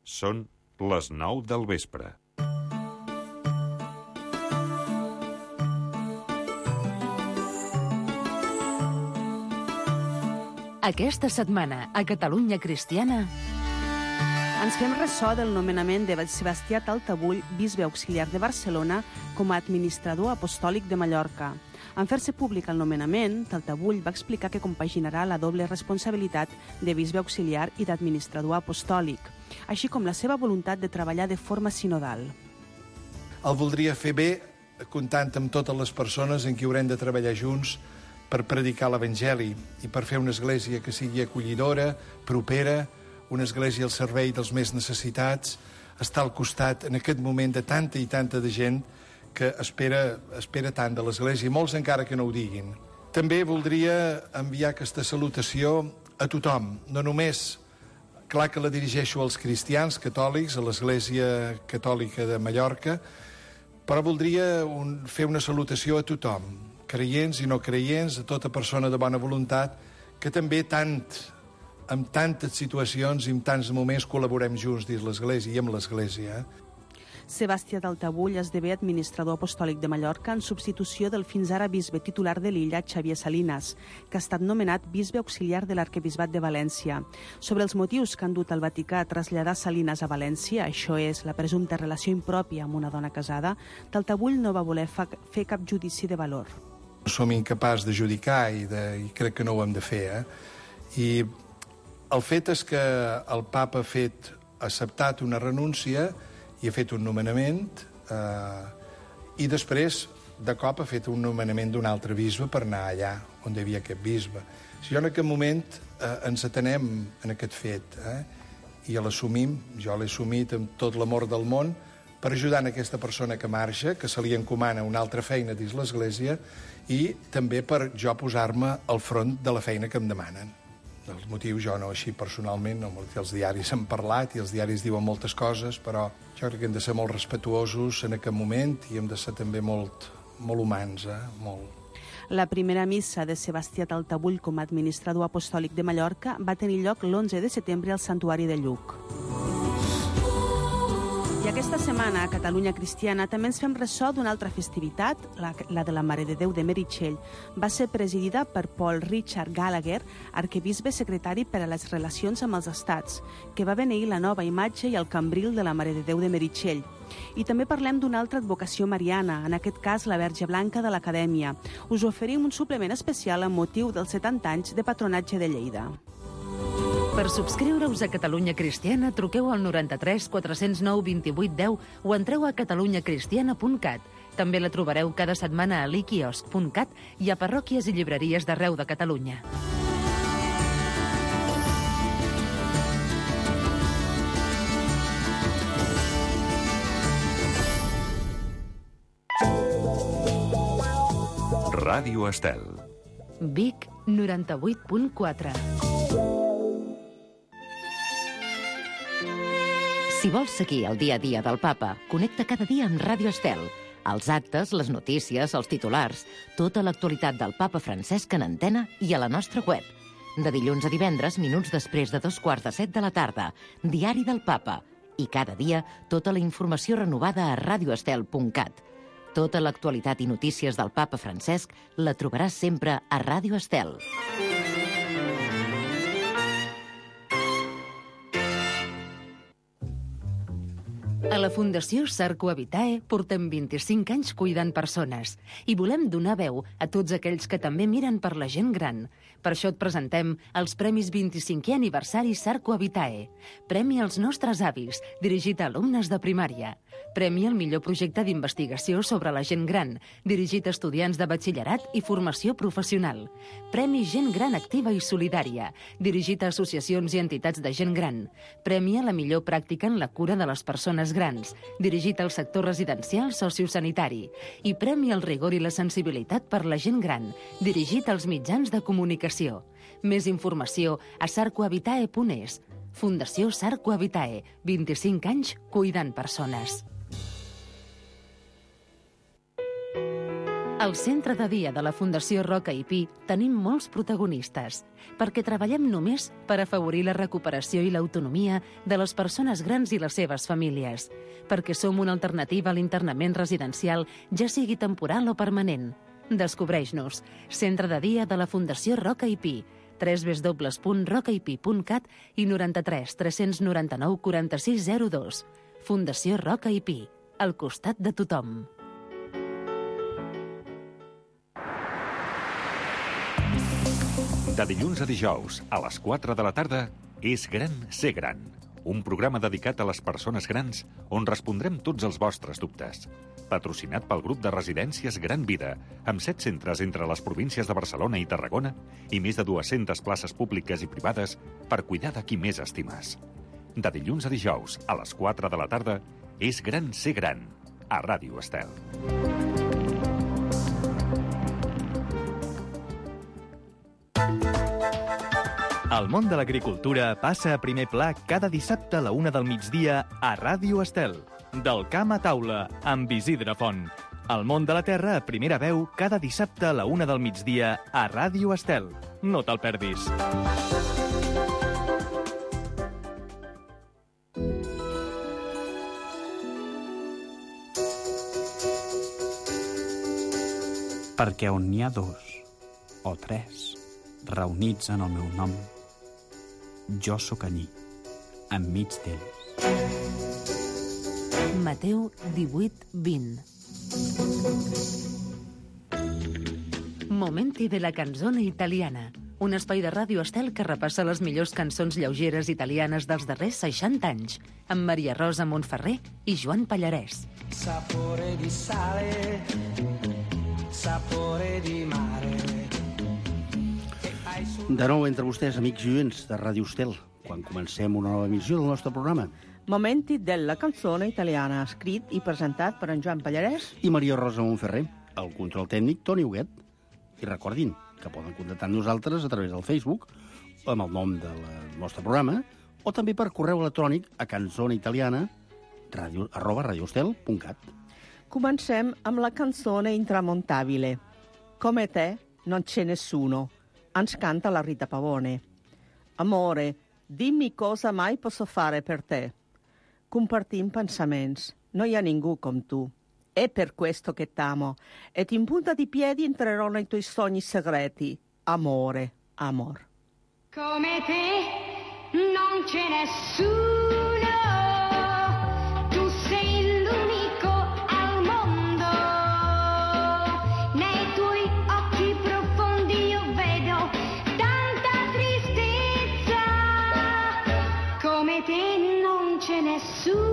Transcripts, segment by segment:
Són les 9 del vespre. Aquesta setmana, a Catalunya Cristiana, ens fem ressò del nomenament de Sebastià Taltabull, bisbe auxiliar de Barcelona, com a administrador apostòlic de Mallorca. En fer-se públic el nomenament, Taltabull va explicar que compaginarà la doble responsabilitat de bisbe auxiliar i d'administrador apostòlic, així com la seva voluntat de treballar de forma sinodal. El voldria fer bé comptant amb totes les persones en qui haurem de treballar junts per predicar l'Evangeli i per fer una església que sigui acollidora, propera, una església al servei dels més necessitats, estar al costat en aquest moment de tanta i tanta de gent que espera tant de l'església, molts encara que no ho diguin. També voldria enviar aquesta salutació a tothom, no només, clar que la dirigeixo als cristians catòlics, a l'Església Catòlica de Mallorca, però voldria fer una salutació a tothom, creients i no creients, a tota persona de bona voluntat, que també en tantes situacions i en tants moments col·laborem junts dins l'Església i amb l'Església. Sebastià Taltabull esdevé administrador apostòlic de Mallorca en substitució del fins ara bisbe titular de l'illa, Xavier Salinas, que ha estat nomenat bisbe auxiliar de l'Arquebisbat de València. Sobre els motius que han dut el Vaticà a traslladar Salinas a València, això és, la presumpta relació impròpia amb una dona casada, Taltabull no va voler fer cap judici de valor. Som incapaços de judicar i crec que no ho hem de fer. I el fet és que el papa ha acceptat una renúncia i ha fet un nomenament i després, de cop, ha fet un nomenament d'un altre bisbe per anar allà on hi havia aquest bisbe. Si jo en aquest moment ens atenem en aquest fet i l'assumim, jo l'he assumit amb tot l'amor del món, per ajudar aquesta persona que marxa, que se li encomana una altra feina dins l'Església i també per jo posar-me al front de la feina que em demanen. Els motius jo no, així personalment, no, els diaris han parlat i els diaris diuen moltes coses, però jo crec que hem de ser molt respetuosos en aquest moment i hem de ser també molt humans, molt. La primera missa de Sebastià Taltabull com a administrador apostòlic de Mallorca va tenir lloc l'11 de setembre al Santuari de Lluc. I aquesta setmana, a Catalunya Cristiana, també ens fem ressò d'una altra festivitat, la de la Mare de Déu de Meritxell. Va ser presidida per Paul Richard Gallagher, arquebisbe secretari per a les relacions amb els estats, que va beneir la nova imatge i el cambril de la Mare de Déu de Meritxell. I també parlem d'una altra advocació mariana, en aquest cas la Verge Blanca de l'Acadèmia. Us oferim un suplement especial amb motiu dels 70 anys de patronatge de Lleida. Per subscriure-us a Catalunya Cristiana, truqueu al 93 409 28 10 o entreu a catalunyacristiana.cat. També la trobareu cada setmana a liquiosc.cat i a parròquies i llibreries d'arreu de Catalunya. Ràdio Estel. Vic 98.4. Si vols seguir el dia a dia del Papa, connecta cada dia amb Ràdio Estel. Els actes, les notícies, els titulars, tota l'actualitat del Papa Francesc en antena i a la nostra web. De dilluns a divendres, minuts després de 2:45 de la tarda, Diari del Papa. I cada dia, tota la informació renovada a radioestel.cat. Tota l'actualitat i notícies del Papa Francesc la trobaràs sempre a Ràdio Estel. A la Fundació Sarco Habitae portem 25 anys cuidant persones i volem donar veu a tots aquells que també miren per la gent gran. Per això et presentem els Premis 25è aniversari Sarco Habitae. Premi als nostres avis, dirigit a alumnes de primària. Premi al millor projecte d'investigació sobre la gent gran, dirigit a estudiants de batxillerat i formació professional. Premi Gent Gran Activa i Solidària, dirigit a associacions i entitats de gent gran. Premi a la millor pràctica en la cura de les persones grans, dirigit al sector residencial sociosanitari. I Premi al rigor i la sensibilitat per la gent gran, dirigit als mitjans de comunicació. Més informació a sarcohabitae.es. Fundació Sarco Habitae, 25 anys cuidant persones. Al centre de dia de la Fundació Roca i Pi tenim molts protagonistes, perquè treballem només per afavorir la recuperació i l'autonomia de les persones grans i les seves famílies, perquè som una alternativa a l'internament residencial, ja sigui temporal o permanent. Descobreix-nos. Centre de dia de la Fundació Roca i Pi, www.rocaipi.cat i 93 399 4602. Fundació Roca i Pi, al costat de tothom. De dilluns a dijous, a les 4 de la tarda, És gran ser gran. Un programa dedicat a les persones grans on respondrem tots els vostres dubtes. Patrocinat pel grup de residències Gran Vida, amb 7 centres entre les províncies de Barcelona i Tarragona i més de 200 places públiques i privades per cuidar de qui més estimes. De dilluns a dijous, a les 4 de la tarda, És gran ser gran, a Ràdio Estel. El món de l'agricultura passa a primer pla cada dissabte a la 1 del migdia a Ràdio Estel. Del camp a taula, amb Isidre Font. El món de la terra a primera veu cada dissabte a la 1 del migdia a Ràdio Estel. No te'l perdis. Perquè on n'hi ha 2 o 3 reunits en el meu nom, jo sóc allí, enmig d'ells. Mateu 18:20. Momenti de la canzone italiana. Un espai de Ràdio Estel que repassa les millors cançons lleugeres italianes dels darrers 60 anys, amb Maria Rosa Montferrer i Joan Pallarès. Sapore di sale, sapore di mare. De nou entre vostès, amics i oients de Ràdio Estel, quan comencem una nova emissió del nostre programa. Momenti della canzone italiana, escrit i presentat per en Joan Pallarès I Maria Rosa Montferrer, el control tècnic Toni Huguet. I recordin que poden contactar amb nosaltres a través del Facebook, amb el nom del nostre programa, o també per correu electrònic a canzoneitaliana@radioestel.cat. Comencem amb la canzone intramontabile. Come te non c'è nessuno. Ens canta la Rita Pavone. Amore, dimmi cosa mai posso fare per te. Compartim pensaments. No hi ha ningú com tu. È per questo che t'amo. Ed in punta di piedi entrerò nei tuoi sogni segreti. Amore, amor. Come te non c'è nessuno. Tu sei l'unico al mondo. Nei tuoi occhi profondi io vedo tanta tristezza. Come te non c'è nessuno.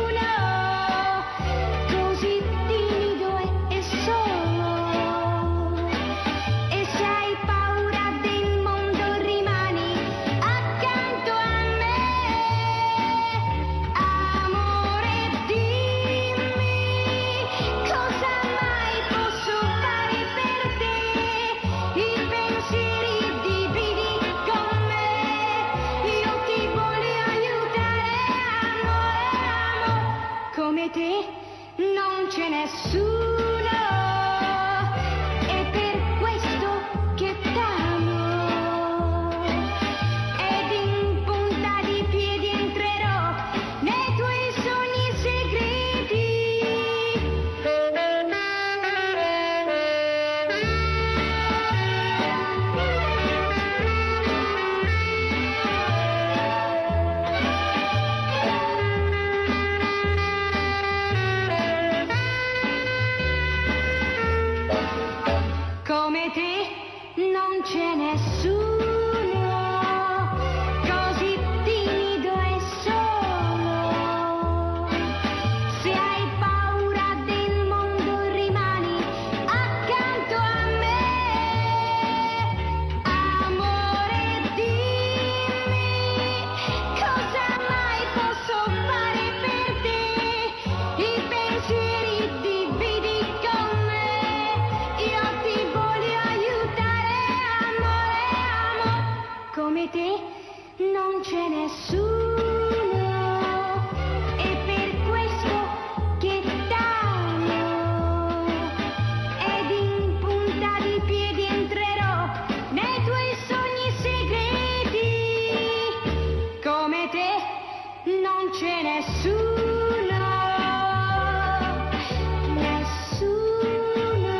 Non c'è nessuno, è per questo che t'amo. Ed in punta di piedi entrerò nei tuoi sogni segreti. nessuno, nessuno,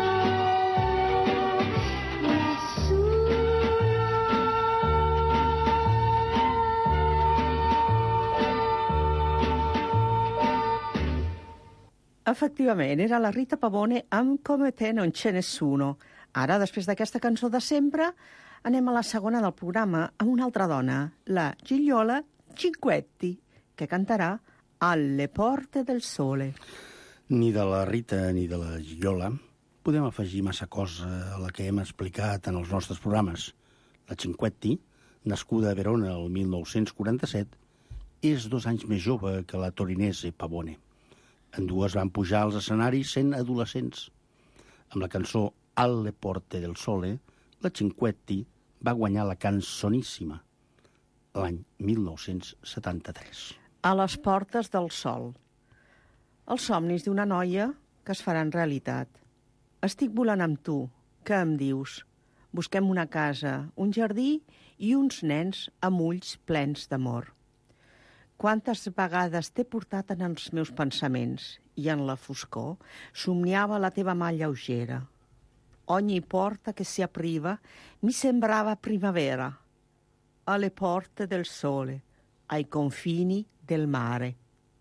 Efectivament, era la Rita Pavone amb Come te non c'è nessuno. Ara, després d'aquesta cançó de sempre, anem a la segona del programa amb una altra dona, la Gigliola Cinquetti, que cantarà Alle porte del sole. Ni de la Rita ni de la Gigliola podem afegir massa cosa a la que hem explicat en els nostres programes. La Cinquetti, nascuda a Verona el 1947, és 2 anys més jove que la torinese Pavone. Ambdues van pujar als escenaris sent adolescents. Amb la cançó Alle porte del sole, la Cinquetti va guanyar la Cançoníssima l'any 1973. A les portes del sol. Els somnis d'una noia que es faran realitat. Estic volant amb tu, què em dius? Busquem una casa, un jardí i uns nens amb ulls plens d'amor. Quantes vegades t'he portat en els meus pensaments i en la foscor somniava la teva mà lleugera. Ogni porta che si apriva mi sembrava primavera. Alle porte del sole, ai confini del mare.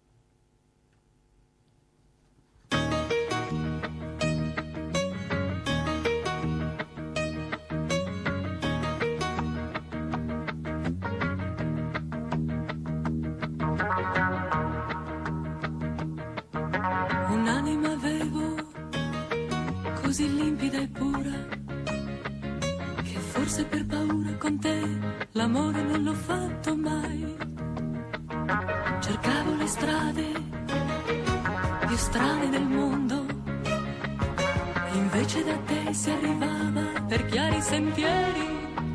Un'anima avevo così limpida e pura che forse per paura con te l'amore non l'ho fatto mai. Cercavo le strade più strane del mondo, invece da te si arrivava per chiari sentieri.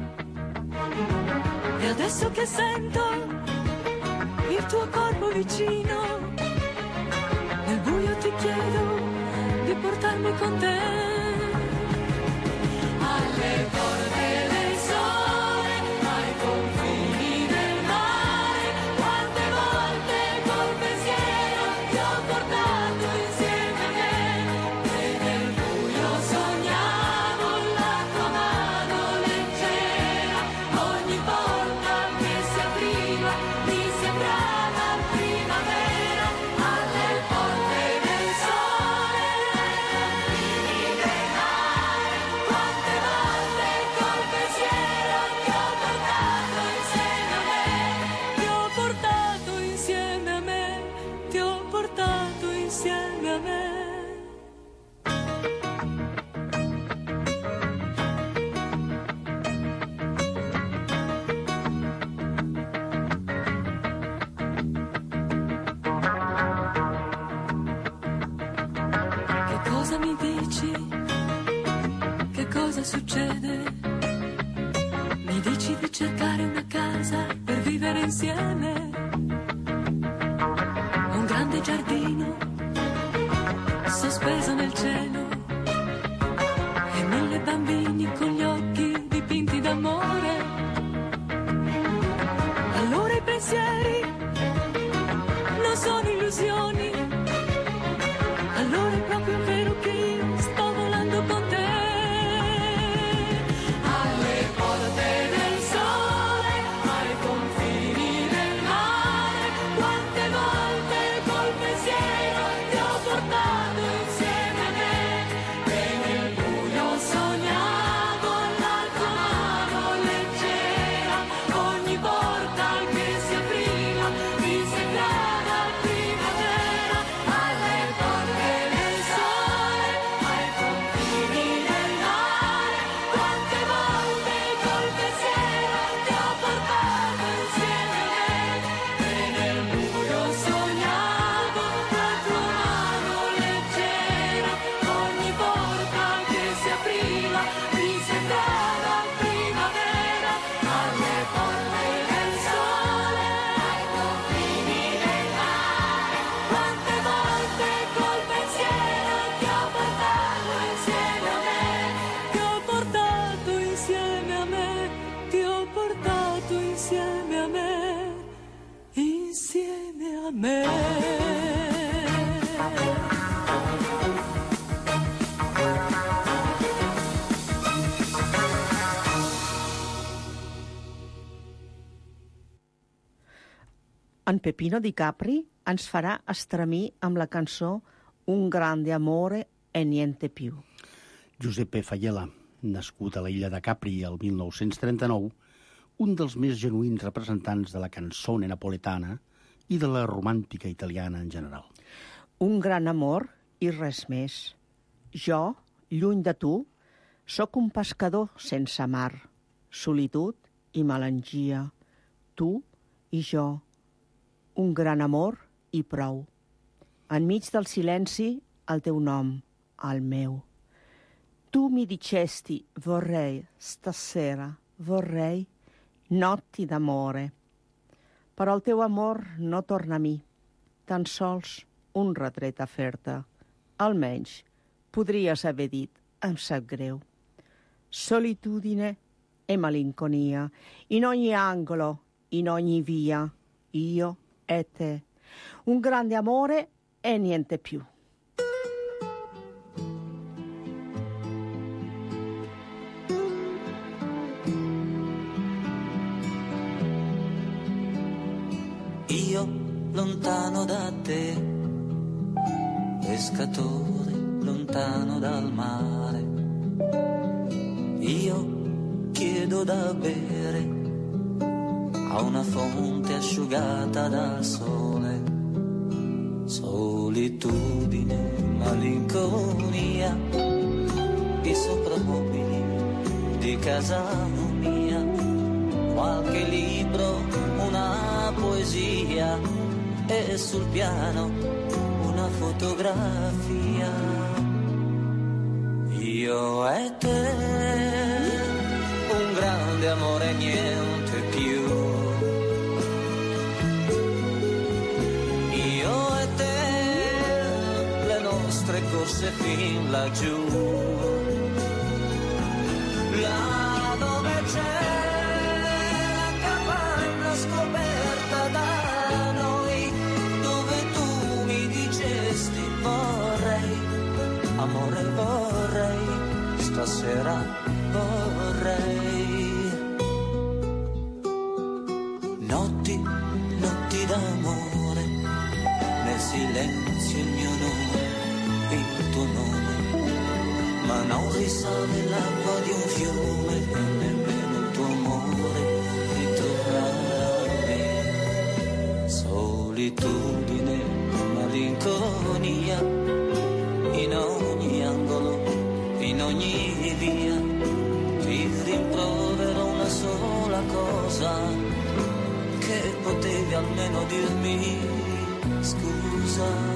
E adesso che sento il tuo corpo vicino, nel buio ti chiedo di portarmi con te. Alle porte del sole, ai confini del mare, quante volte col pensiero ti ho portato insieme a me. E nel buio sognavo la tua mano leggera, ogni volta che si apriva mi sembrava primavera. Alle porte del sole, ai confini del mare, quante volte col pensiero ti ho portato insieme a me. Ti ho portato insieme a me, ti ho portato insieme a me. Che cosa mi dici? Che cosa succede? Mi dici di cercare una casa per vivere insieme. Un grande giardino sospeso nel cielo e 1000 bambini con gli occhi dipinti d'amore. Allora i pensieri non sono illusioni. Allora è proprio vero che io sto volando con te. Alle porte del sole, ai confini del mare, quante volte col pensiero ti ho portato insieme a me. E nel buio sognavo a me. En Peppino Di Capri ens farà estremir amb la cançó Un grande amore e niente più. Giuseppe Faiella, nascut a la illa de Capri el 1939, un dels més genuïns representants de la canzone napoletana i de la romàntica italiana en general. Un gran amor i res més. Jo, lluny de tu, sóc un pescador sense mar, solitud i melangia. Tu i jo, un gran amor i prou. Enmig del silenci, el teu nom, el meu. Tu mi dicesti, vorrei, stasera, vorrei, notti d'amore. Però el teu amor no torna a mi, tan sols un retret a fer-te. Almenys, podries haver dit, em sap greu. Solitudine e malinconia, in ogni angolo, in ogni via, io e te. Un grande amore e niente più. Io lontano da te, pescatore lontano dal mare. Io chiedo da bere a una fonte asciugata dal sole. Solitudine, malinconia, i soprammobili di casa mia, qualche libro, una poesia e sul piano una fotografia. Io e te, un grande amore, niente più. Io e te, le nostre corse fin laggiù, là dove c'è la capanna scoperta da noi, dove tu mi dicesti vorrei, amore vorrei, stasera vorrei. Notti, notti d'amore, nel silenzio il mio nome, il tuo nome, ma non risale l'acqua di un fiume e nemmeno il tuo amore ritorna a me. Solitudine, malinconia, in ogni angolo, in ogni via, ti rimprovero una sola cosa, che potevi almeno dirmi scusa.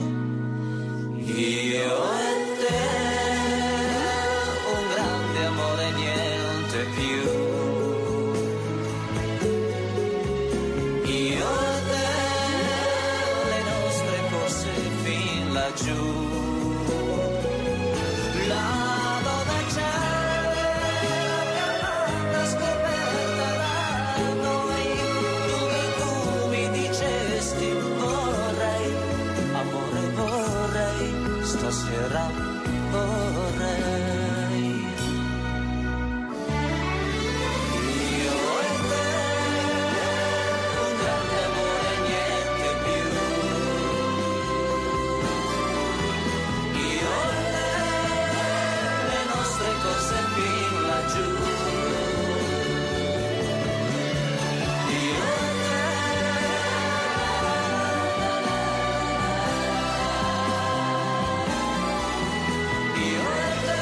Io e te, un grande amore, niente più. Io e te, le nostre corse fin laggiù, là dove c'è la capanna scoperta da noi, dove tu mi dicesti vorrei, amore vorrei, stasera vorrei. Io e te, un grande amore, niente più. Io e te, le nostre corse fin laggiù. Io e te, io e te.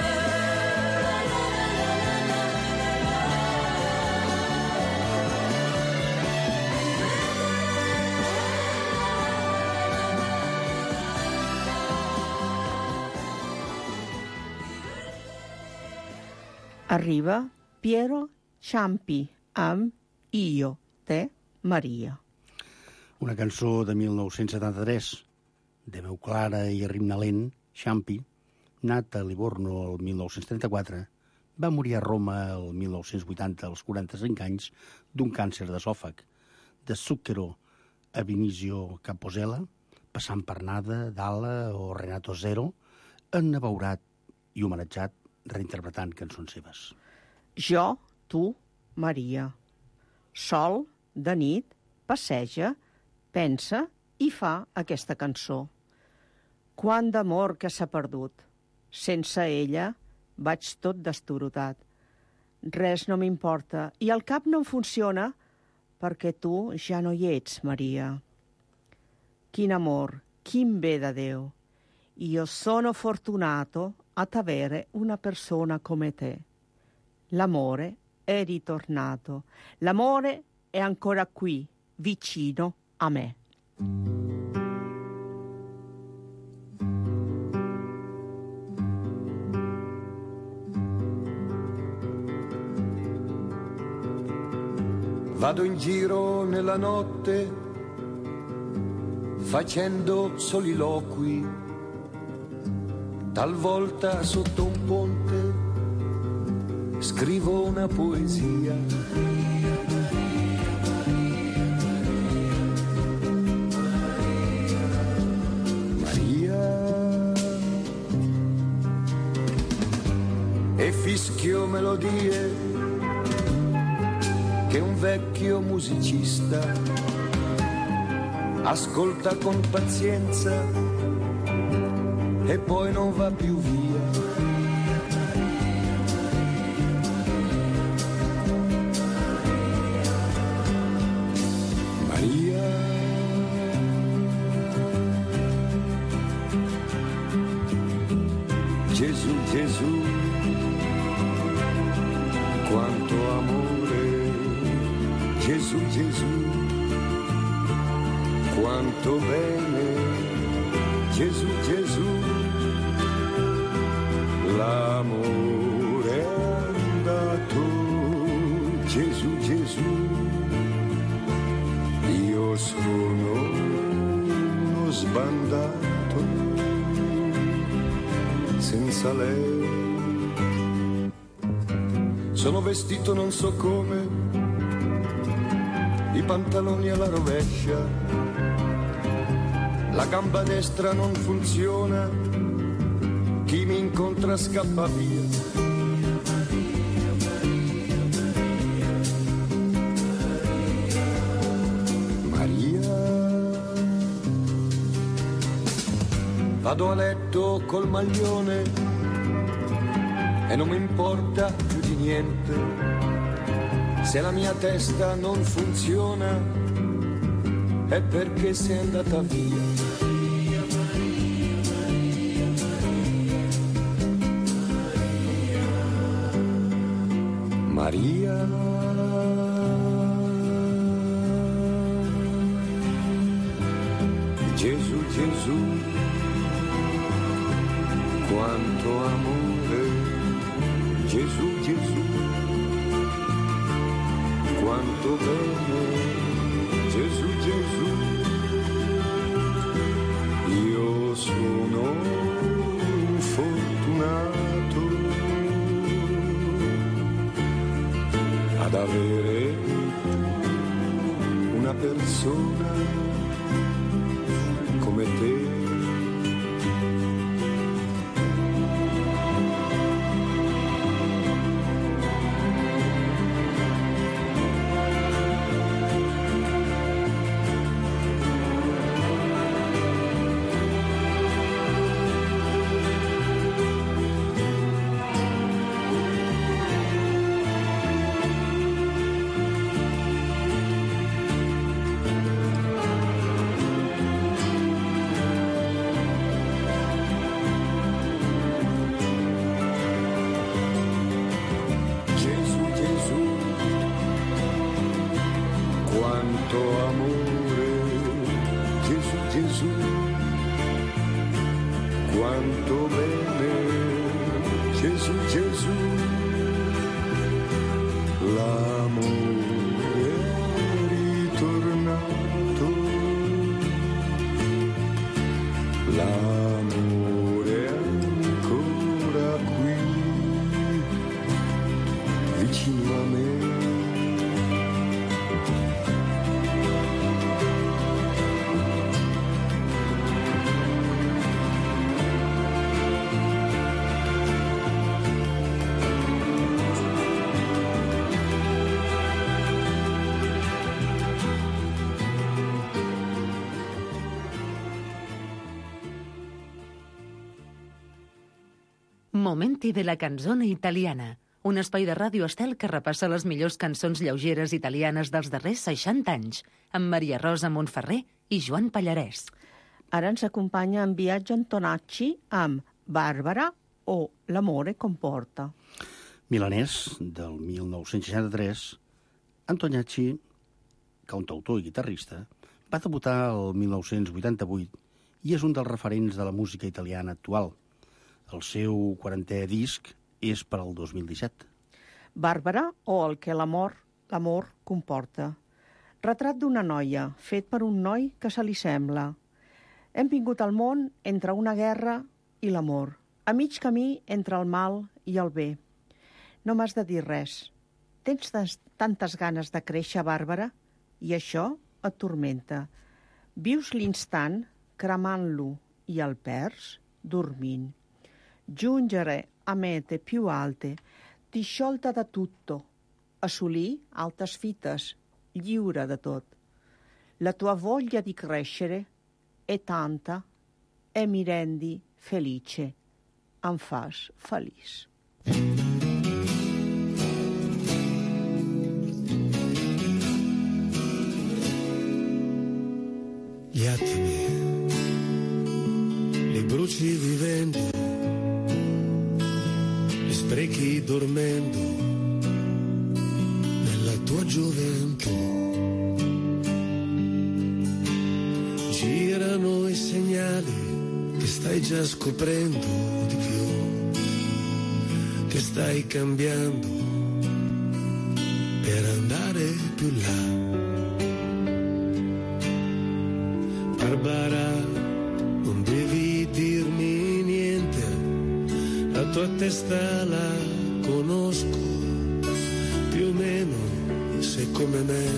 Arriba Piero Ciampi amb Io, te, Maria. Una cançó de 1973, de veu clara i ritme lent, Ciampi, nat a Livorno el 1934, va morir a Roma el 1980 als 45 anys d'un càncer d'esòfag, de zucchero a Vinicio Capozella, passant per Nada, Dala o Renato Zero, han abeurat i homenatjat reinterpretant cançons seves. Jo, tu, Maria. Sol, de nit, passeja, pensa i fa aquesta cançó. Quant d'amor que s'ha perdut. Sense ella vaig tot destorotat. Res no m'importa i el cap no em funciona perquè tu ja no hi ets, Maria. Quin amor, quin bé de Déu. Io sono fortunato ad avere una persona come te. L'amore è ritornato. L'amore è ancora qui, vicino a me. Vado in giro nella notte facendo soliloqui, talvolta sotto un ponte scrivo una poesia. Maria, e fischio melodie che un vecchio musicista ascolta con pazienza e poi non va più via. Maria, Gesù, Gesù, quanto amore. Gesù, Gesù, quanto bene, Gesù, Gesù, l'amore è andato, Gesù, Gesù, io sono uno sbandato, senza lei, sono vestito non so come, i pantaloni alla rovescia, la gamba destra non funziona, chi mi incontra scappa via. Maria, vado a letto col maglione e non mi importa più di niente. Se la mia testa non funziona è perché sei andata via. Maria, Gesù, Gesù, quanto amore, Gesù, Gesù, quanto bene, Gesù, Gesù, io sono un fortunato ad avere una persona come te. Momenti de la canzone italiana, un espai de Ràdio Estel que repassa les millors cançons lleugeres italianes dels darrers 60 anys, amb Maria Rosa Montferrer i Joan Pallarès. Ara ens acompanya en Biagio Antonacci amb Bàrbara o L'amore comporta. Milanès, del 1963, Antonacci, cantautor i guitarrista, va debutar el 1988 i és un dels referents de la música italiana actual. El seu 40è disc és per al 2017. Bàrbara o el que l'amor comporta. Retrat d'una noia, fet per un noi que se li sembla. Hem vingut al món entre una guerra i l'amor, a mig camí entre el mal i el bé. No m'has de dir res. Tens tantes ganes de créixer, Bàrbara, i això et tormenta. Vius l'instant cremant-lo i el perds dormint. Giungere a mete più alte, disciolta da tutto, assolir altes fites, lliure de tot. La tua voglia di crescere è tanta e mi rendi felice, em fas feliç. Gli attimi li bruci vivendo, li sprechi dormendo nella tua gioventù. Girano i segnali che stai già scoprendo di più, che stai cambiando per andare più là. Barbara, non devi dirmi niente, la tua testa la conosco, più o meno sei come me,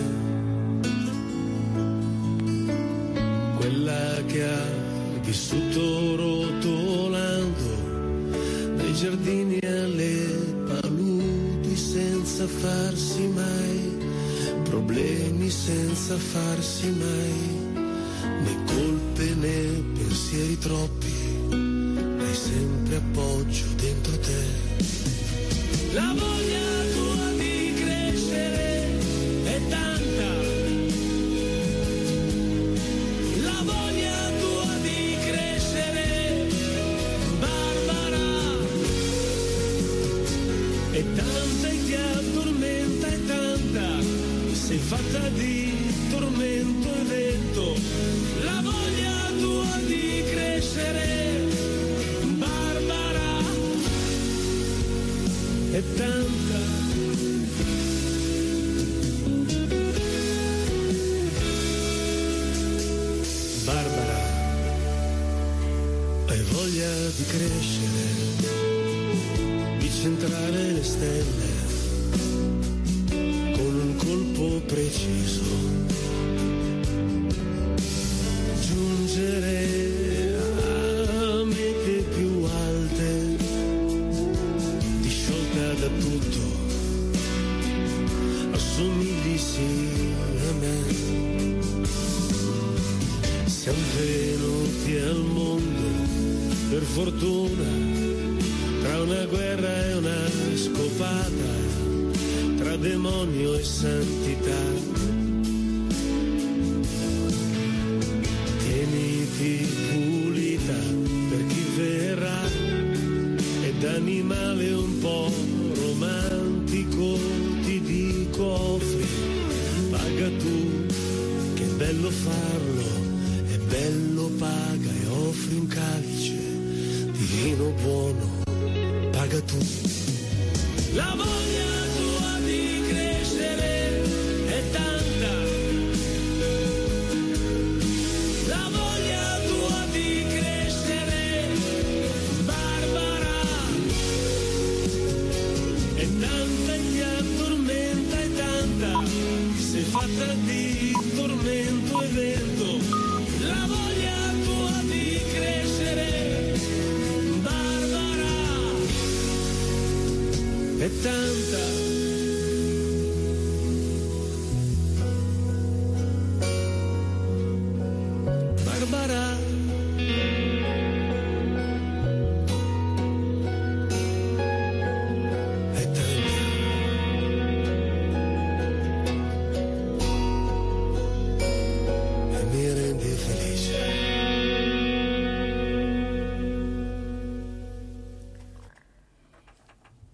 quella che ha vissuto rotolando dai giardini alle paludi senza farsi mai problemi, senza farsi mai né colpe né pensieri troppi, hai sempre appoggio dentro te. La voglia tua di crescere è tanta, la voglia tua di crescere, Barbara, è tanta e ti addormenta, è tanta, sei fatta di tormento e vento. La voglia tua di crescere, Barbara, è tanta. Barbara, hai voglia di crescere, di centrare le stelle con un colpo preciso. A mete più alte, disciolta da tutto, assomigli sì a me. Siamo venuti al mondo per fortuna, tra una guerra e una scopata, tra demonio e santità. Pulita per chi verrà, ed animale un po' romantico, ti dico offri, paga tu, che è bello farlo, è bello paga e offri un calice di vino buono, paga tu. La voglia tua di crescere è tanta, la voglia tua di crescere, Barbara, è tanta e ti addormenta, è tanta, sei fatta di tormento e vento. La voglia tua di crescere, Barbara, è tanta. Barbara,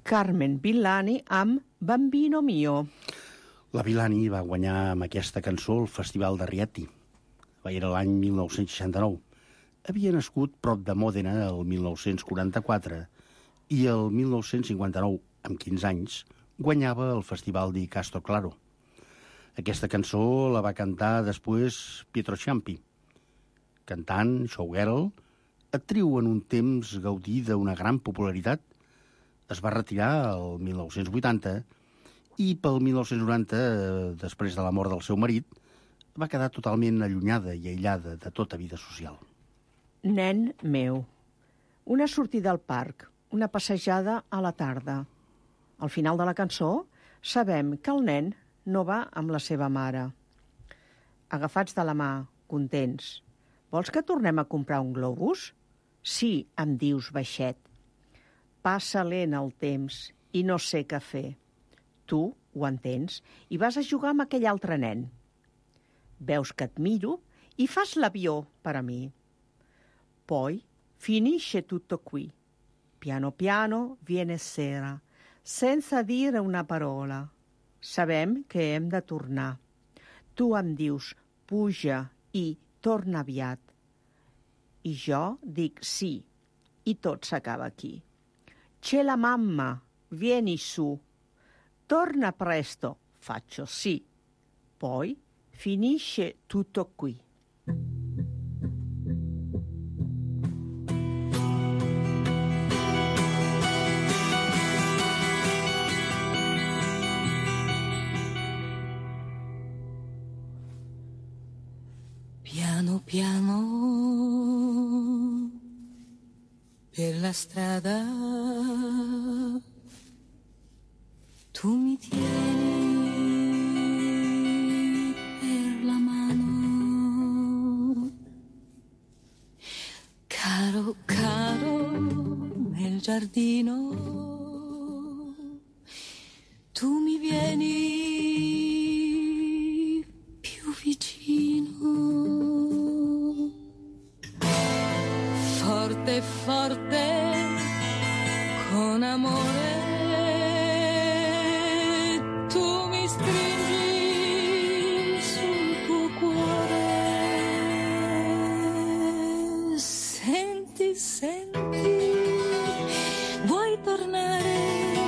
Carmen Villani amb Bambino Mio. La Villani va guanyar amb aquesta cançó el Festival de Rieti. Era l'any 1969. Havia nascut prop de Mòdena el 1944 i el 1959, amb 15 anys, guanyava el Festival di Castroclaro. Aquesta cançó la va cantar després Pietro Ciampi. Cantant, showgirl, actriu en un temps gaudí d'una gran popularitat. Es va retirar el 1980 i pel 1990, després de la mort del seu marit, va quedar totalment allunyada i aïllada de tota vida social. Nen meu. Una sortida al parc, una passejada a la tarda. Al final de la cançó sabem que el nen no va amb la seva mare. Agafats de la mà, contents. Vols que tornem a comprar un globus? Sí, em dius baixet. Passa lent el temps i no sé què fer. Tu ho entens i vas a jugar amb aquell altre nen. Veus que et miro e fas l'avió per a mi. Poi finisce tutto qui. Piano piano viene sera, senza dire una parola. Sabem que hem de tornar. Tu em dius puja i torna aviat. I jo dic sí, i tot s'acaba aquí. C'è la mamma, vieni su. Torna presto, faccio sì. Poi finisce tutto qui. Piano piano per la strada tu mi tieni per la mano, caro, caro, nel giardino tu mi vieni più vicino, forte, forte, con amore. Senti, vuoi tornare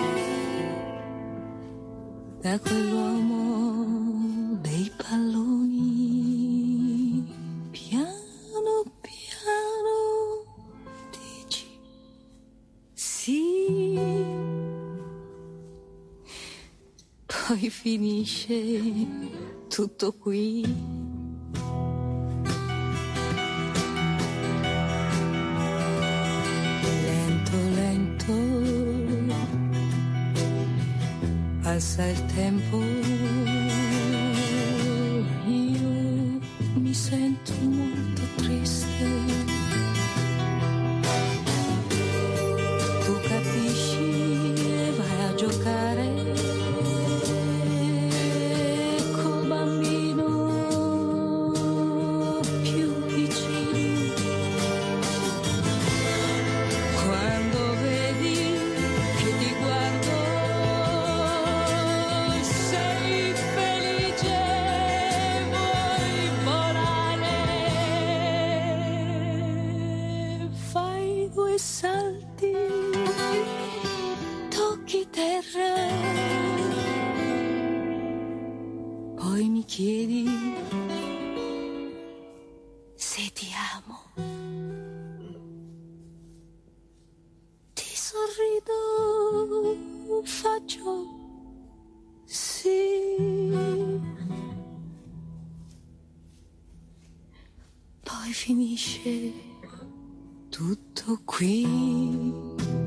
da quell'uomo dei palloni? Piano, piano, dici sì, poi finisce tutto qui. Passa il tempo, io mi sento molto triste. Tu capisci e vai a giocare col bambino più vicino. Quando vedi che ti guardo salti, tocchi terra, poi mi chiedi se ti amo. Ti sorrido, faccio sì, poi finisce tutto qui.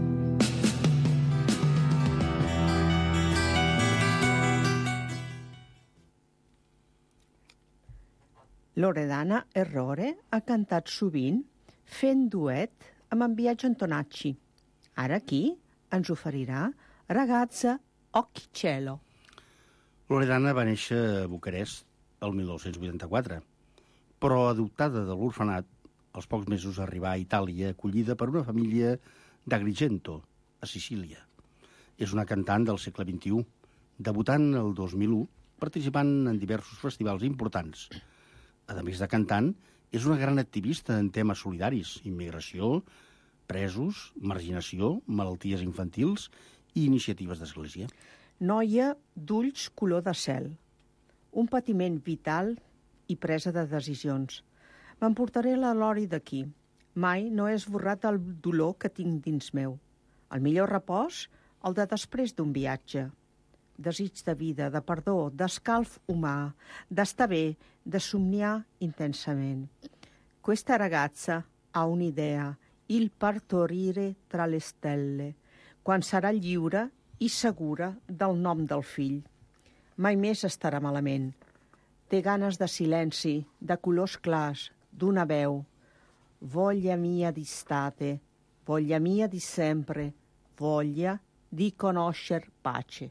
Loredana Errore ha cantat sovint fent duet amb en Biagio Antonacci. Ara aquí ens oferirà Ragazza Occhi Cielo. Loredana va néixer a Bucarest el 1984, però adoptada de l'orfenat, als pocs mesos arribà a Itàlia, acollida per una família d'Agrigento, a Sicília. és una cantant del segle XXI, debutant el 2001, participant en diversos festivals importants. A més de cantant, és una gran activista en temes solidaris, immigració, presos, marginació, malalties infantils i iniciatives d'església. Noia d'ulls color de cel. Un patiment vital i presa de decisions. M'emportaré la Lori d'aquí. Mai no he esborrat el dolor que tinc dins meu. El millor repòs, el de després d'un viatge. Desig de vida, de perdó, d'escalf humà, d'estar bé, de somniar intensament. Questa ragazza ha un'idea, il partorire tra le stelle, quan serà lliure i segura del nom del fill. Mai més estarà malament. Té ganes de silenci, de colors clars, d'una veu. Voglia mia di state, voglia mia di sempre, voglia di conoscer pace.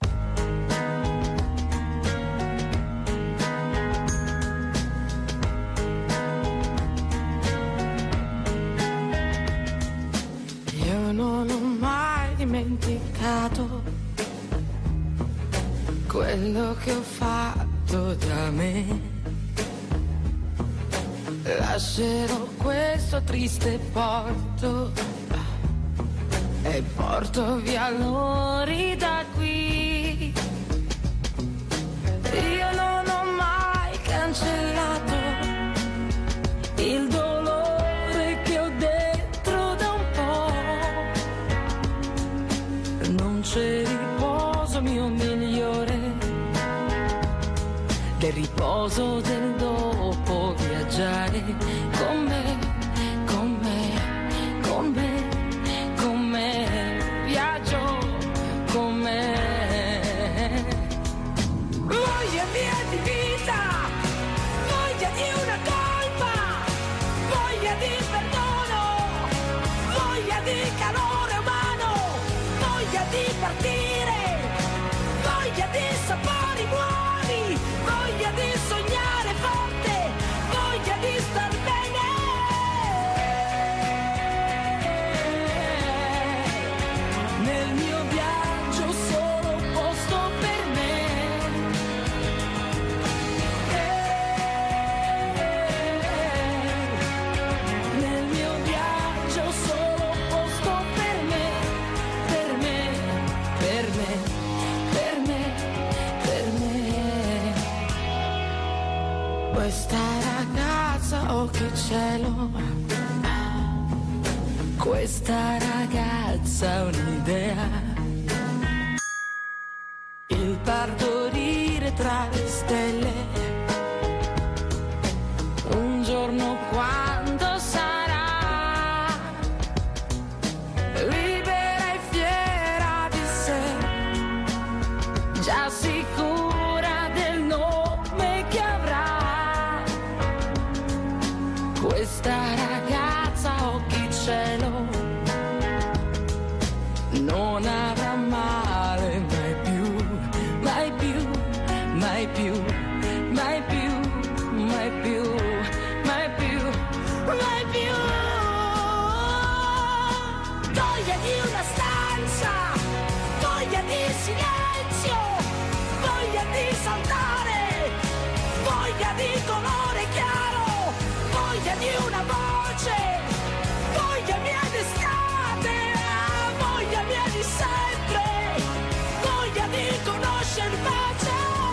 Io non ho mai dimenticato quello che ho fatto da me. Lascerò questo triste porto e porto via l'ori da qui. Io non ho mai cancellato il dolore che ho dentro da un po'. Non c'è riposo mio migliore del riposo del dopo viaggiare con me, con me, con me, con me, viaggio con me. Voglia mia di vita, voglia di una colpa, voglia di perdono, voglia di calore umano, voglia di partire, voglia di sapori buoni, voglia di sognare forte, voglia di star bene. Nel mio viaggio solo posto per me. Nel mio viaggio solo posto per me, per me, per me, per me, per me. Questa ragazza, oh che cielo, questa ragazza ha un'idea, il partorire tra le stelle, un giorno quando sarà libera e fiera di sé, già sicura del nome che avrà. Questa ragazza, occhi cielo, non avrà male mai più, mai più, mai più, mai più, mai più, mai più, mai più. Voglia di una stanza, voglia di silenzio, voglia di saltare, voglia di colore chiaro, voglia di una voce, voglia mia d'estate, voglia mia di sempre, voglia di conoscere pace.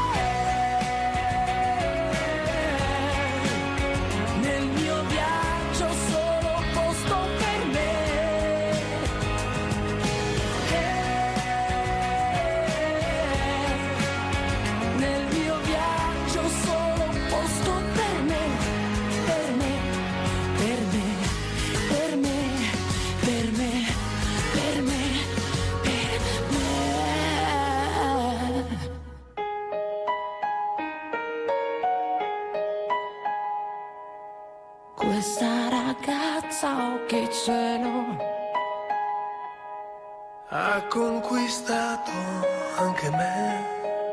Nel mio viaggio solo posto per me. Nel mio viaggio solo posto per me, per me, per me, per me, per me, per me, per me. Questa ragazza, oh che cielo, ha conquistato anche me.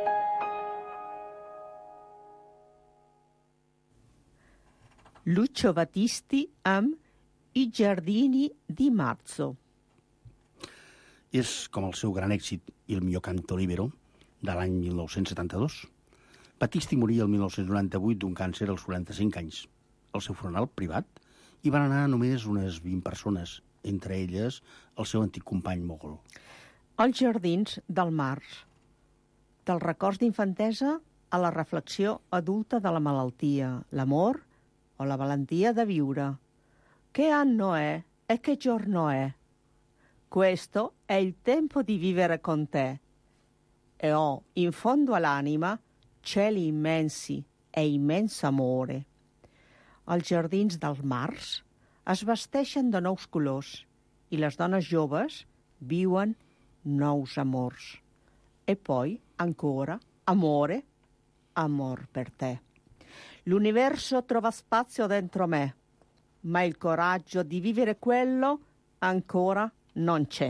Lucio Battisti amb I giardini di marzo. És com el seu gran èxit Il mio canto libero, de l'any 1972. Battisti moria el 1998 d'un càncer als 45 anys. Al seu funeral privat hi van anar només unes 20 persones, entre elles el seu antic company Mogol. Els jardins del març. Dels records d'infantesa a la reflexió adulta de la malaltia, l'amor o la valentia de viure. Che anno è e che giorno è? Questo è il tempo di vivere con te. E ho in fondo all'anima cieli immensi e immenso amore. Els jardins del març es vesteixen de nous colors i les dones joves viuen nous amors. E poi, ancora, amore, amor per te. L'universo trova spazio dentro me, ma il coraggio di vivere quello ancora non c'è.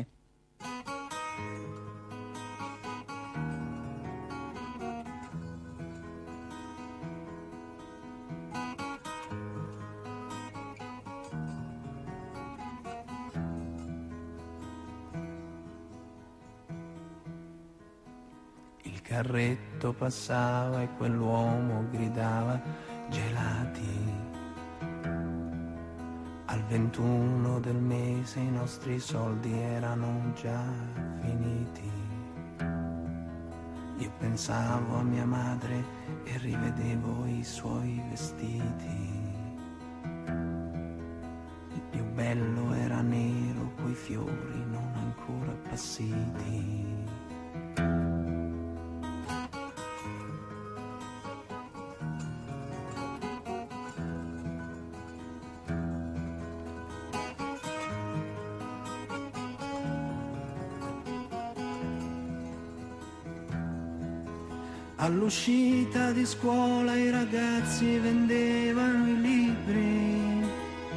Il carretto passava e quell'uomo gridava gelati. Al 21 del mese i nostri soldi erano già finiti. Io pensavo a mia madre e rivedevo i suoi vestiti. Il più bello era nero, coi fiori non ancora appassiti. All'uscita di scuola i ragazzi vendevano i libri.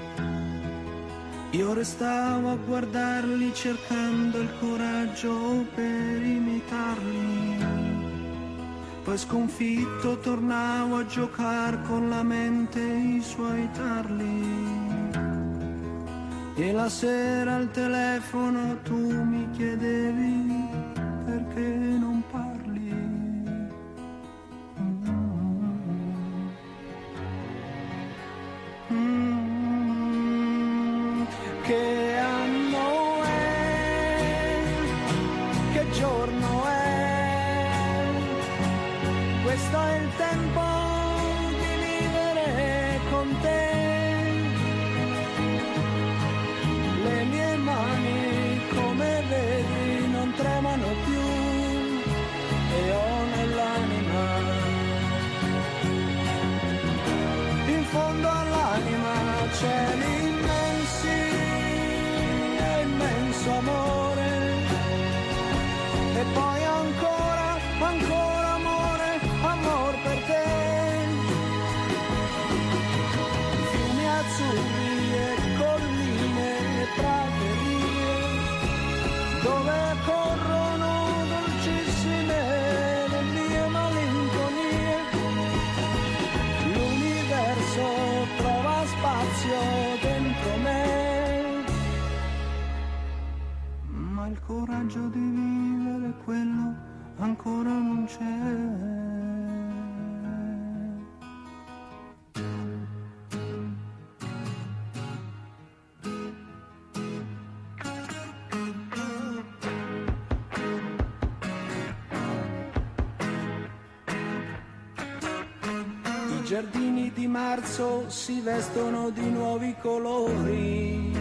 Io restavo a guardarli cercando il coraggio per imitarli. Poi sconfitto tornavo a giocare con la mente i suoi tarli. E la sera al telefono tu mi chiedevi perché non parli. Che anno è? Che giorno è? Questo è il tempo di vivere con te. Le mie mani, come vedi, non tremano più e ho nell'anima, in fondo all'anima cieli immenso amore. E poi ancora, ancora amore, amor per te. Fiumi azzurri e colline e praterie, dove corrono dolcissime le mie malinconie. L'universo trova spazio dentro me. Il coraggio di vivere quello ancora non c'è. I giardini di marzo si vestono di nuovi colori.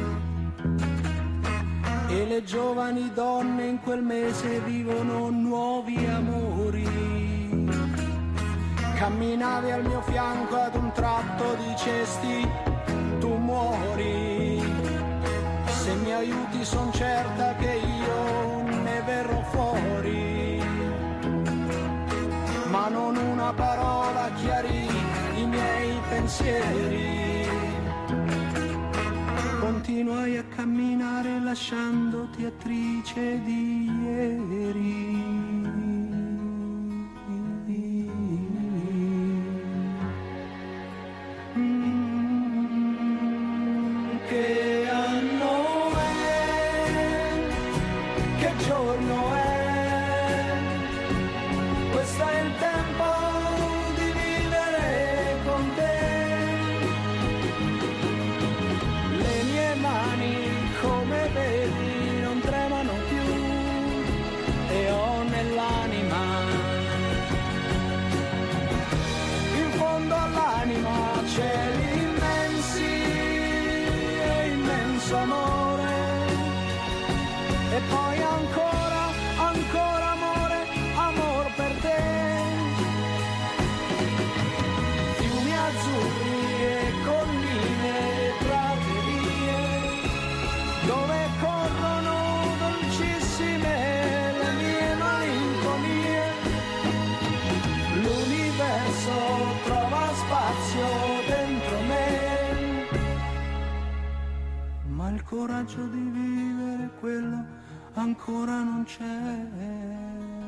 E le giovani donne in quel mese vivono nuovi amori. Camminavi al mio fianco, ad un tratto dicesti tu muori. Se mi aiuti son certa che io ne verrò fuori. Ma non una parola chiarì i miei pensieri. Continuai a camminare lasciandoti attrice di ieri. Che anno è? Che il coraggio di vivere, quello ancora non c'è.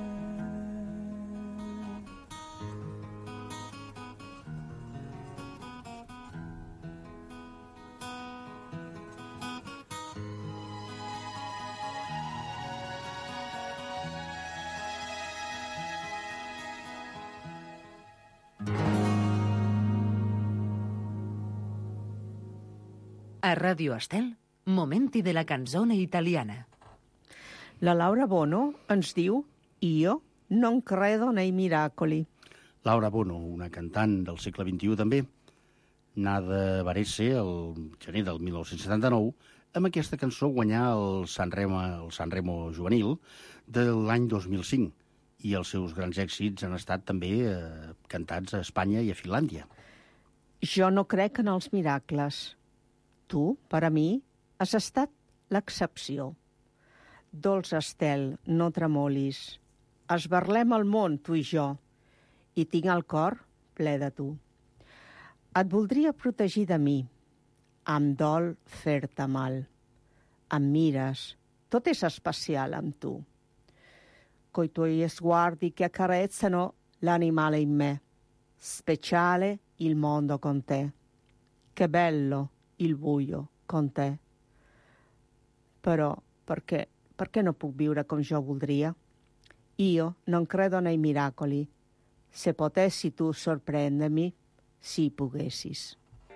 A Radio Estel, momenti de la canzone italiana. La Laura Bono ens diu «Io non credo nei miracoli». Laura Bono, una cantant del segle XXI també, nada Varese el gener del 1979, amb aquesta cançó guanyà el Sanremo juvenil de l'any 2005, i els seus grans èxits han estat també cantats a Espanya i a Finlàndia. Jo no crec en els miracles. Tu, per a mi, has estat l'excepció. Dolç Estel, no tremolis. Esberlem el món, tu i jo, i tinc el cor ple de tu. Et voldria protegir de mi. Em dol fer-te mal. Em mires, tot és especial amb tu. Coi tuoi sguardi che accarezzano l'animale in me. Speciale il mondo con te. Che bello il buio con te. Però perché non puc viure com jo voldria? Io non credo nei miracoli. Se potessi tu sorprendermi, si poguessis.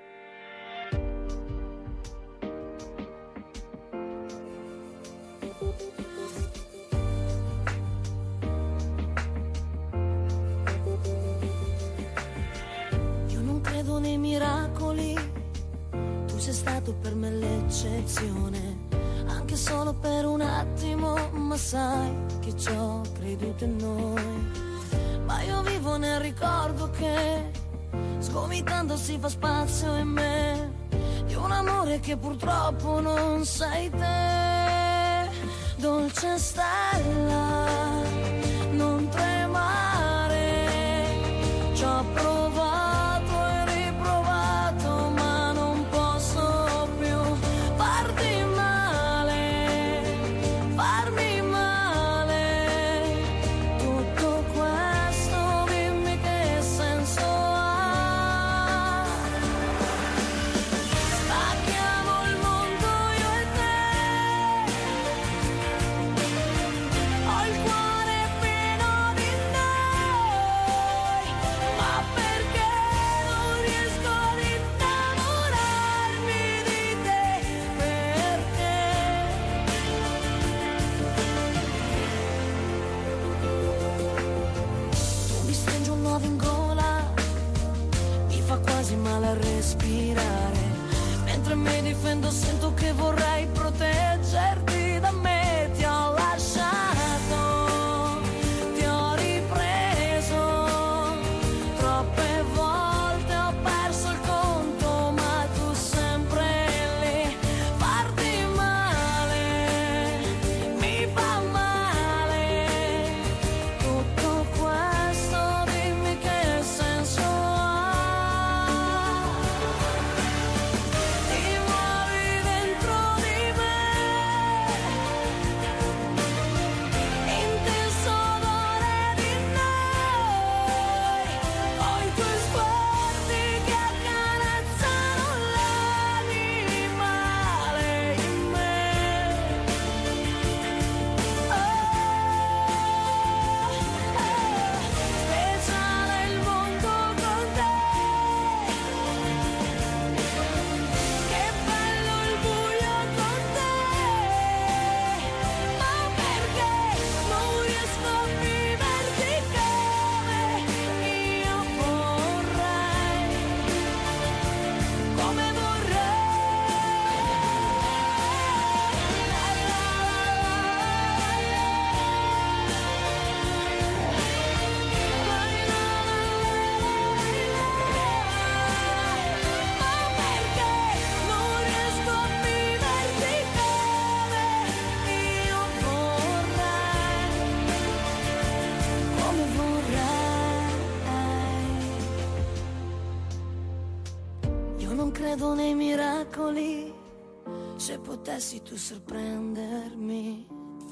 Io non credo nei miracoli, tu sei stato per me l'eccezione, anche solo per un attimo, ma sai che ci ho creduto in noi. Ma io vivo nel ricordo che sgomitando si fa spazio in me di un amore che purtroppo non sei te. Dolce stella, non tremare, ci ho provato e riprovato, ma non posso più farti male, farmi male. Tutto questo dimmi che senso ha. Spacchiamo il mondo io e te, ho il cuore pieno di noi, ma perché non riesco ad innamorarmi di te? Perché? Tu mi stringi un nuovo in gola, mi fa quasi male a respirare, mentre mi difendo sento che vorrei proteggerti da me. Ti ho lasciato, ti ho ripreso, troppe volte ho perso il conto, ma tu sempre lì. Farti male, mi fa male, tutto questo dimmi che senso ha. Ti muovi dentro di me, intenso odore di noi, ho i tuoi sguardi che accarezzano l'animale in me. Speciale il mondo con te, che bello il buio con te, ma perché non riesco a viverti come io vorrei, come Io non credo nei miracoli, se potessi tu sorprendermi.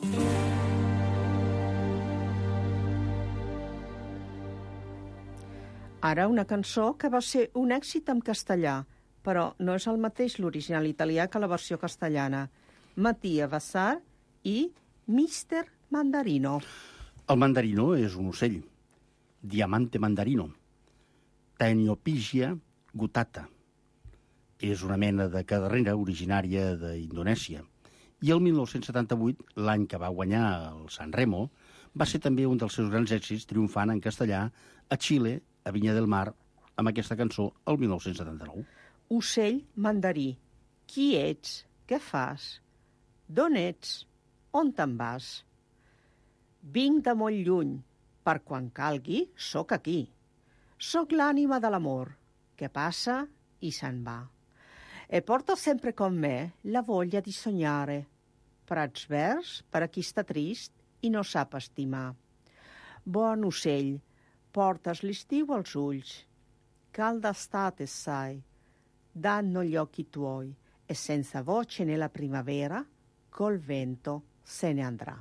Ara una cançó que va ser un èxit en castellà, però no és el mateix l'original italià que la versió castellana. Mattia Vassar i Mr. Mandarino. El mandarino és un ocell. Diamante mandarino. Taeniopigia gutata. És una mena de cadarrera originària d'Indonèsia. I el 1978, l'any que va guanyar el San Remo, va ser també un dels seus grans èxits, triomfant en castellà a Xile, a Vinya del Mar, amb aquesta cançó, el 1979. Ocell mandarí. Qui ets? Què fas? D'on ets? On te'n vas? Vinc de molt lluny. Per quan calgui, sóc aquí. Sóc l'ànima de l'amor, que passa i se'n va. E porto sempre con me la voglia di sognare. Prats verds per a qui està trist i no sap estimar. Bon ocell, portes l'estiu als ulls. Calda estate, sai, danno gli occhi tuoi e senza voce nella primavera, col vento se ne andrà.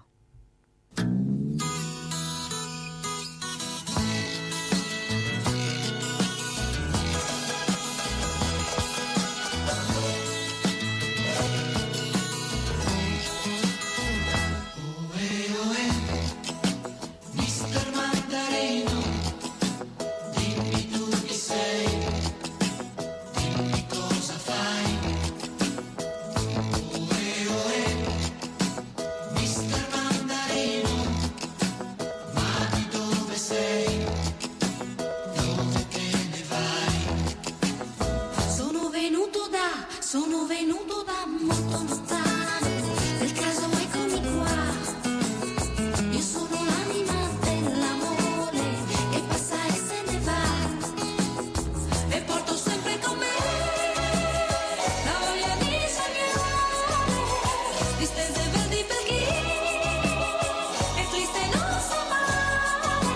Sono venuto da molto lontano, nel caso eccomi qua. Io sono l'anima dell'amore che passa e se ne va. E porto sempre con me la voglia di sognare, distese verdi per chi è triste e non sa male.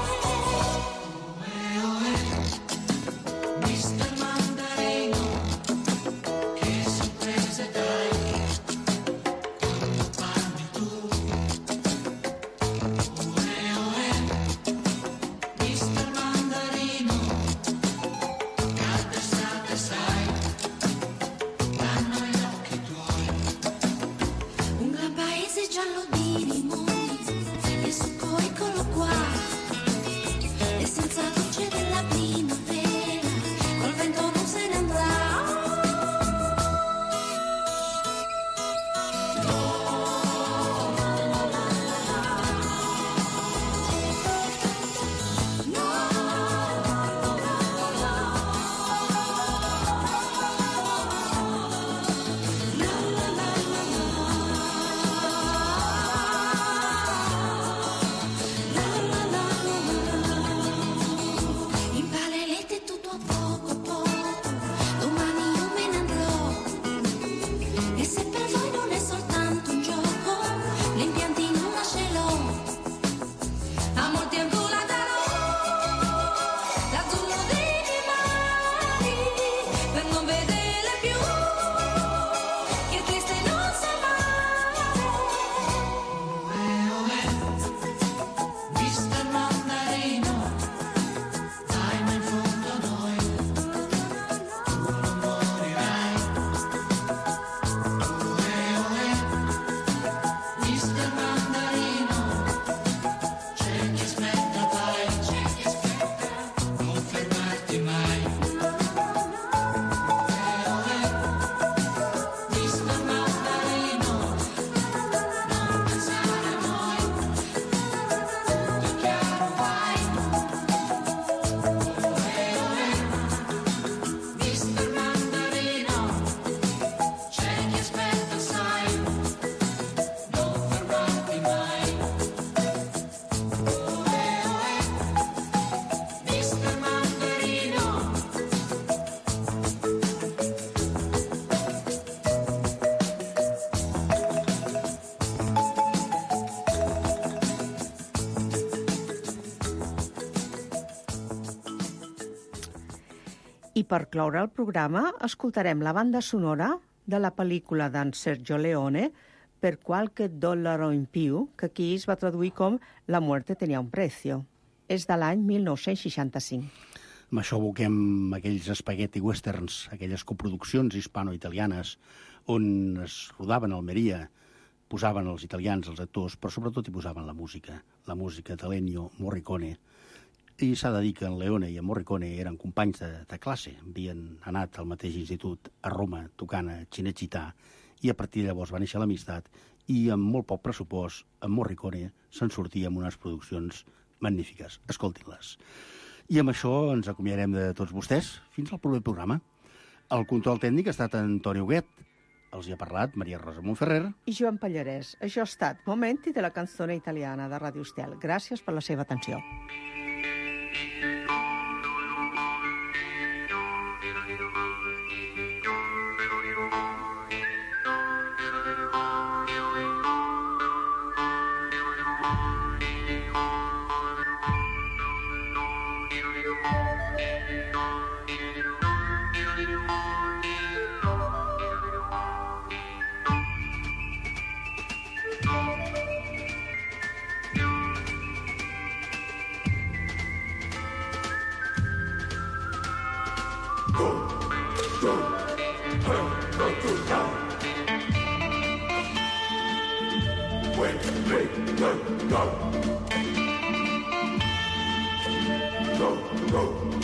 Mr. Mandarino, giallo di limoni e succo eccolo qua, e senza luce della primavera col vento non se ne andrà. I per cloure el programa escoltarem la banda sonora de la pel·lícula d'en Sergio Leone, Per qualche dollaro in più, que aquí es va traduir com La muerte tenía un precio. És de l'any 1965. Amb això evoquem aquells spaghetti westerns, aquelles coproduccions hispano-italianes on es rodaven a Almeria, posaven els italians, els actors, però sobretot hi posaven la música d'Ennio Morricone. I s'ha de dir que en Leone i en Morricone eren companys de classe, havien anat al mateix institut a Roma tocant a Cinecittà, i a partir de llavors va néixer l'amistat, i amb molt poc pressupost, en Morricone se'n sortia amb unes produccions magnífiques. Escoltin-les. I amb això ens acomiadarem de tots vostès. Fins al proper programa. El control tècnic ha estat Antoni Huguet. Els hi ha parlat Maria Rosa Montferrer. I Joan Pallarès. Això ha estat Momenti de la canzone italiana de Ràdio Estel. Gràcies per la seva atenció. Go.